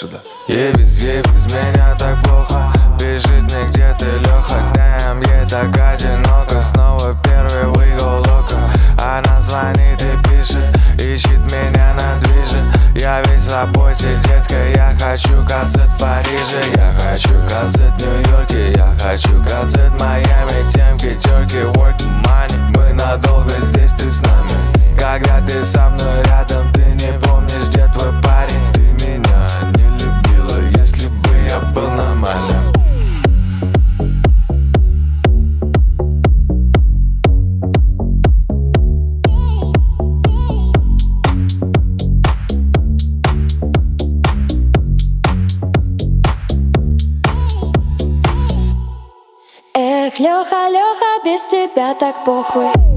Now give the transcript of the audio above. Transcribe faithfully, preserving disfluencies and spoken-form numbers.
сюда. Ебись, ебись, меня так плохо. Пишет мне, где ты, Леха. Damn, ей так одиноко. Снова первый выгул лока. Она звонит и пишет, ищет меня на движе. Я весь в работе, детка, я хочу концерт в Париже. Я хочу концерт в Нью-Йорке. Я хочу концерт в Майами. Темки, терки, work money. Мы надолго здесь, ты с нами. Когда ты со мной рядом, ты не помнишь, где твой парень. Ты меня не любила, если бы я был нормальным. Эх, Леха, Леха, без тебя так похуй.